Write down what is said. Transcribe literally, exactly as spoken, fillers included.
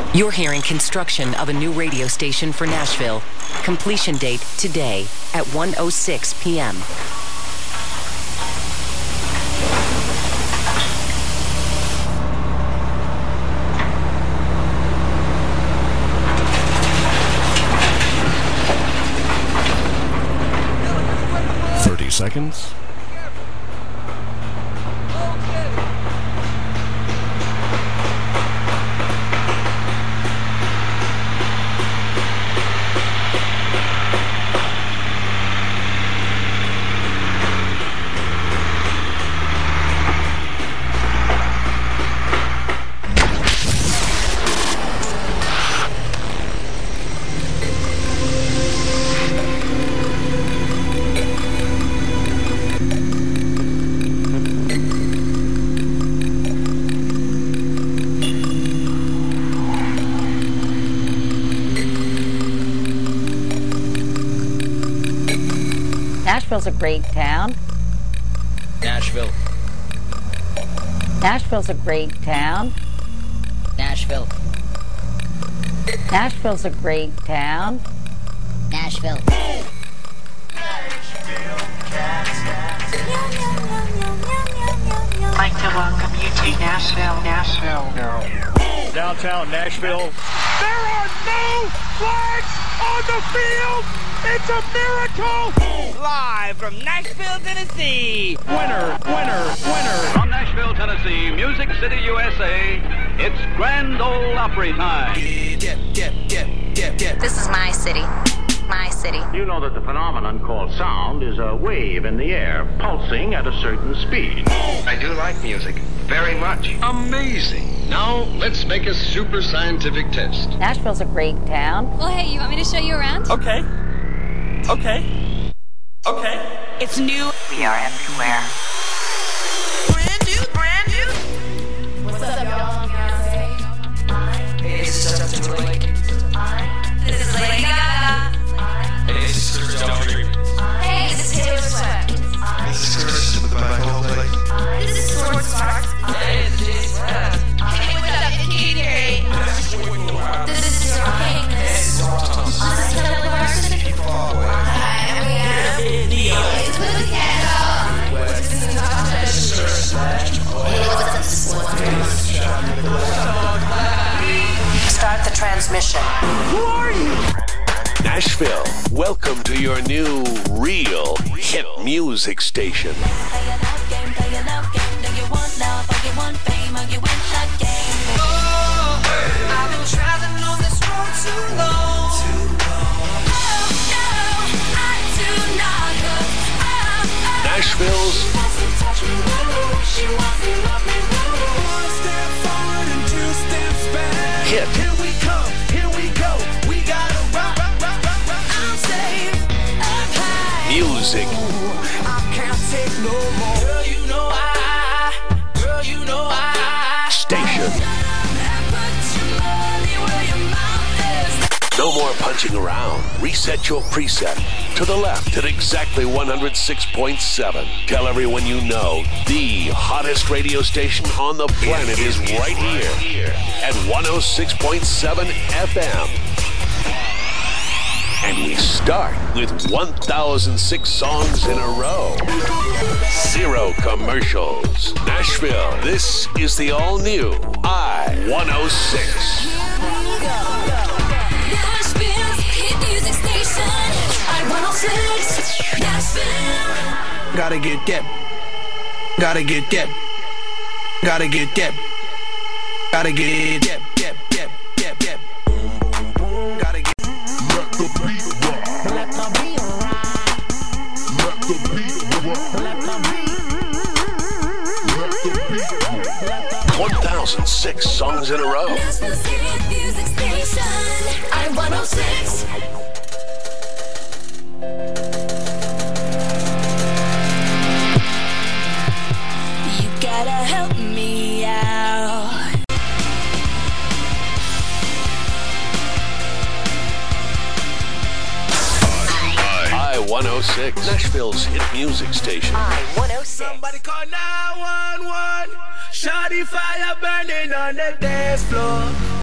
You're hearing construction of a new radio station for Nashville. Completion date today at one oh six p m thirty seconds. Nashville's a great town. Nashville. Nashville's a great town. Nashville. Nashville's a great town. Nashville. I'd like to welcome you to Nashville, Nashville. Downtown Nashville. There are no flags on the field. It's a miracle. Live from Nashville, Tennessee. Winner, winner, winner. From Nashville, Tennessee, Music City, U S A, it's Grand Ole Opry time. This is my city. My city. You know that the phenomenon called sound is a wave in the air, pulsing at a certain speed. I do like music. Very much. Amazing. Now, let's make a super scientific test. Nashville's a great town. Well, hey, you want me to show you around? Okay. Okay. Okay. It's new. We are everywhere. Brand new, brand new. What's up, y'all? Hey, this is Justin Timberlake. This is Lady Gaga. Hey, this is Chris Daughtry. Hey, this is Taylor Swift. This is Chris with my whole play. This is Swords Sparks. Hey, this is Jason West. Hey, what's up? It's Katy Perry. This is Zero King. This is Rob Thomas. This is Kelly Clarkson. Hi, I'm Rihanna. It's Willie Castle. This is Natasha. Hey, what's up? This is Swords. Start the transmission. Who are you? Nashville, welcome to your new, real hit music station. I've been traveling on this road too long. Nashville's hit. Here we come, here we go. We gotta rock, rock, rock, rock, rock. I'm safe, I'm high. Music. I can't take no more. Girl, you know I, girl, you know I. Station. No more punching around. Reset your preset to the left at exactly one oh six point seven. Tell everyone you know the hottest radio station on the planet is right here at one oh six point seven F M. And we start with one thousand six songs in a row. Zero commercials. Nashville, this is the all-new I one oh six. Nashville's hit music station. I one oh six. Nashville. Gotta get that. Gotta get that. Gotta get that. Gotta get that. That, that, that, that. Boom, boom, boom. Gotta get. Let the beat rock. Let the beat rock. Let the beat rock. Let the beat. Let the beat rock. one thousand six songs in a row. Nashville's hit music station. I one oh six. You gotta help me out. I one oh six, Nashville's hit music station. I one oh six. Somebody call nine one one. Shawty fire burning on the dance floor.